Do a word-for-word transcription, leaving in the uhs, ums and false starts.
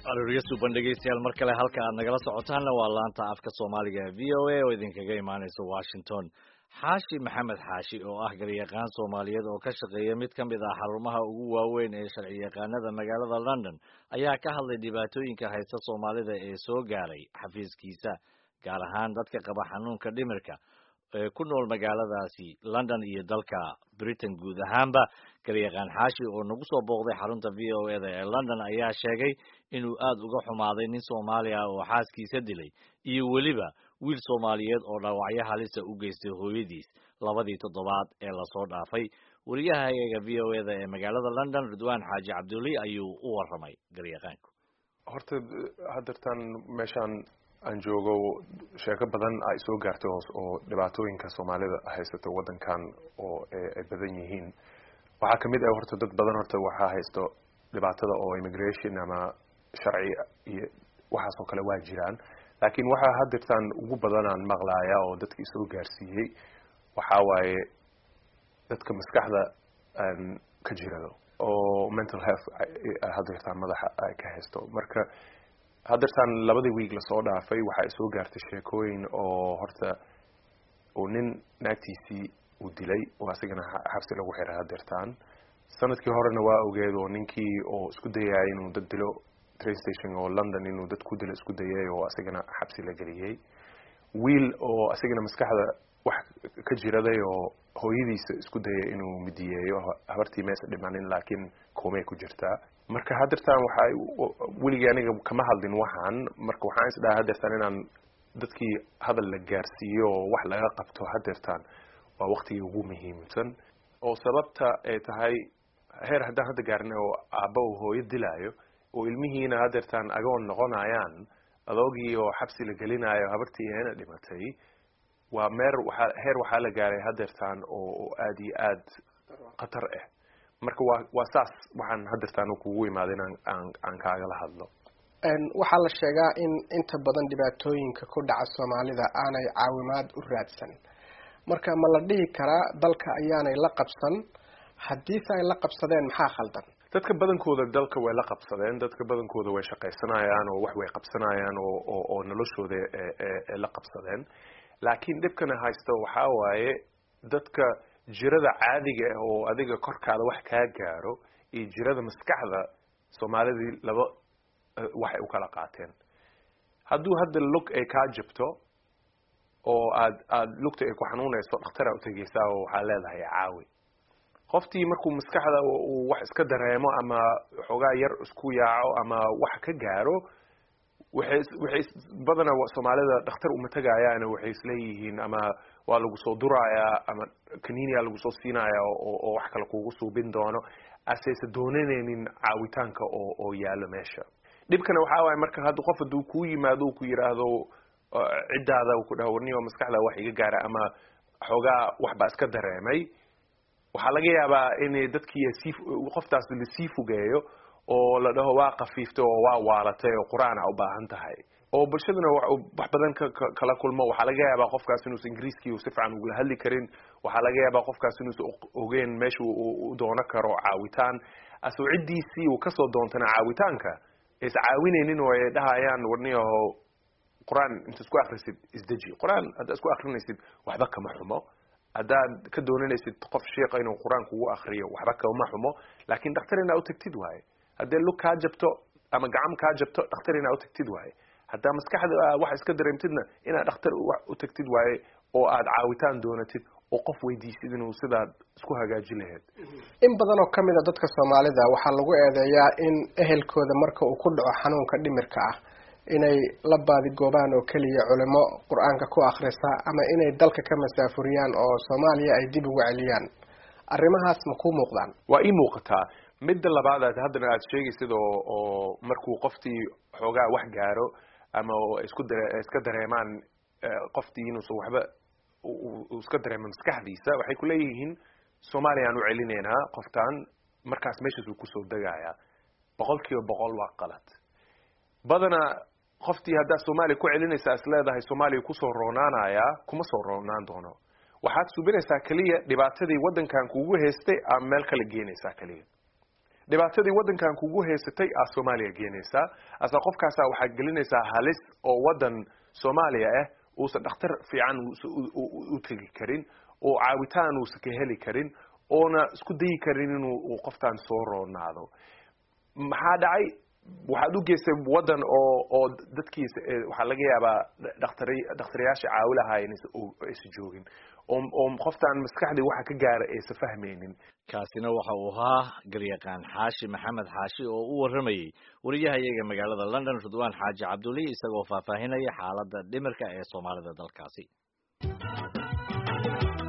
arooriyo suuban dhegeystayaal mar kale halka aad nagala socotaanna waa laanta afka Soomaaliga V O A oo idinkaga imaanaysa Washington. Xaashi Maxamed Xaashi oo ah garyaqaan Soomaaliyeed oo ka shaqeeya mid ka mid ah xarumaha ugu waaweyn ee sharci yaqaanada magaalada London ayaa ka hadlay dhibaatooyinka haysta Soomaalida ee soo gaaray xafiiskiisa, gaar ahaan dadka qaba xanuunka dhimirka ee ku nool magaaladaasi London iyo dalka Britain guud ahaanba. Garyaqaan Xaashi oo nagu soo booqday xarunta V O A da ee London ayaa sheegay inuu aad uga xumaaday nin Soomaali ah oo xaaskiisa dilay iyo weliba wiil Soomaaliyeed oo dhaawacyo halisa u geystay hooyadiis labadii toddobaad ee la soo dhaafay. Wariyahayaga V O A da ee magaalada London Ridwaan Xaaji Cabdulle ayuu u waramay garyaqaanku. Horta hadartan meeshan aan joogo sheeko badan ay soo gaartay oo dhibaatooyinka Soomaalida haysta wadankan oo ay badan yihiin. Waxa kamid ah horta dad badan horta waxa haysto dhibaatada oo immigration ama sharci iyo waxa soo kale waa jiraan, laakiin waxa hadirtan ugu badan aan maqlaaya oo dadkii soo gaarsiiyay waxa waaye dadka maskaxda aan ka jirado oo mental health hadirtan madaxa ay ka haysto. Marka hadirtan labadii week la soo dhaafay waxa soo gaartay sheekooyin oo horta oo nin naagtiisii uu dilay oo asagana xabsi lagu xiray hadirtan. Sanadkii horena waa ogeed oo ninkii oo isku dayay inuu dad dilo train station oo London inuu dad ku dilo isku dayay oo asagana xabsi la galiyay. Wiil oo asagana maskaxda wax ka jiraday oo hooyadiisa isku dayay inuu midiyeeyo habartii meesha dhimanin laakiin koomay ku jirtaa. Marka hadirtan waxa wiliga aniga kama hadlin waxaan, marka waxaan is dhahay hadirtan inaan dadkii hadal la gaarsiiyo wax laga qabto hadirtan waa waqtiga ugu muhiimsan oo sababta ay tahay heer haddaan hadda gaarnay oo aabba uu hooyo dilaayo oo ilmihiina hadirtan agoon noqonayaan adoogii oo xabsi la gelinayo habartii ayna dhimatay. waa meer waxa heer waxa la gaaray hadirtan oo aad iyo aad khatar ah. Marka waa waa saas waxaan hadirtan kugu imaadeen aan aan kaaga la hadlo. een waxa la sheegaa in inta badan dhibaatooyinka ku dhaca Soomaalida aanay caawimaad u raadsan. Marka ma la dhihi karaa dalka ayaanay la qabsan? Haddii ay la qabsadeen maxaa khaldan? Dadka badankooda dalka way la qabsadeen, dadka badankooda way shaqaysanayaan oo wax way qabsanayaan oo oo, oo noloshooda ee la qabsadeen. Laakiin dhibkana haysto waxa waaye dadka jirada caadiga ah oo adiga korkaada wax ka gaaro iyo jirada maskaxda Soomaalida laba wax ay u kala qaateen. Hadduu hadda lug ay ka jabto oo aad aad lugta ay ku xanuunayso dhakhtar u tagaysaa oo waxa leedahay caawi. Qoftii markuu maskaxda uu wax iska dareemo ama xogaa yar isku yaaco ama wax ka gaaro waxay waxay badana Soomaalida dhakhtar uma tagayaan waxay isleeyihiin ama waa lagu soo durayaa ama kaniiniya lagu soo siinayaa oo oo wax kale kugu suubin doono asaysa doonanaynin caawitaanka oo oo yaalo meesha. Dhibkana waxa waaye marka hadda qof haduu ku yimaado ku yiraahdo cidaada uu ku dhawarniyo maskaxda wax iga gaara ama xogaa wax ba iska dareemay, waxa laga yaabaa in dadkii si qoftaas la sii fogeeyo oo la dhaho waa qafiifto oo waa waalatay oo quraan u baahan tahay oo bulshadana wax badan kala kulmo. Waxa laga yaabaa qofkaas inuu Ingiriiski uu si fiican uga hadli karin, waxa laga yaabaa qofkaas inuu ogeen meesha uu doono karo caawitaan asoo cidiisii uu ka soo doontana caawitaanka is caawinaynin oo ay dhahayaan warniyo quraan inta isku akhrisid isdaji. Quraan hada isku akhrinaysid waxba kama xumo, hadaad ka doonanaysid qof sheekh inuu quraan kugu akhriyo waxba kama xumo, laakiin dhakhtarina u tagtid waaye. Haddii lug ka jabto ama gacam ka jabto dhakhtarina u tagtid waaye. Haddii maskaxda wax iska dareemtidna inaad dhakhtar u tagtid waaye oo aad caawitaan doonatid oo qof weydiisid inuu sidaa isku hagaajin lahayd. In badan oo kamid ah dadka Soomaalida waxa lagu eedeeyaa in ehelkooda marka uu ku dhaco xanuunka dhimirka ah inay la baadi goobaan oo kaliya culimo quraanka ku akhrisa ama inay dalka ka masaafuriyaan oo Soomaaliya ay dib ugu celiyaan. Arrimahaas ma ku muuqdaan? Waa ii muuqataa. Midda labaad aad haddana aad sheegaysid oo oo markuu qoftii xoogaa wax gaaro ama isku iska dareemaan qoftii inuu soo waxba uu iska dareemo maskaxdiisa waxay ku leeyihiin Soomaaliya aanu celineenaa qoftaan markaas meeshaas uu ku soo dagaaya boqolkiiba boqol waa qalad. Badana qoftii hadda Soomaaliya ku celinaysa isleedahay Soomaaliya ku soo roonaanaya kuma soo roonaan doono. Waxaad subinaysaa kaliya dhibaatadii wadankan kugu haystay ama meel kale geenaysaa kaliya. dhibaatadii waddankan kugu haysatay aa Soomaaliya geenaysaa asa qofkaasa waxaad gelinaysaa halis oo waddan Soomaaliya ah uusan dhakhtar fiican u tegi karin oo caawitaan uusan ka heli karin oona isku dayi karin inuu qoftaan soo roonaado maxaa dhacay waxaad u geystay waddan oo oo dadkiisa waxaa laga yaabaa dhakhtari dhakhtaryaasha caawinaha aysan joogin oo qoftaan maskaxdii waxa ka gaara aysan fahmaynin kaasina waxa uu ahaa garyaqaan xaashi maxamed xaashi oo u waramayay wariyahayaga magaalada London Ridwaan Xaaji Cabdulle isagoo faahfaahinaya xaaladda dhimirka ee Soomaalida dalkaasi.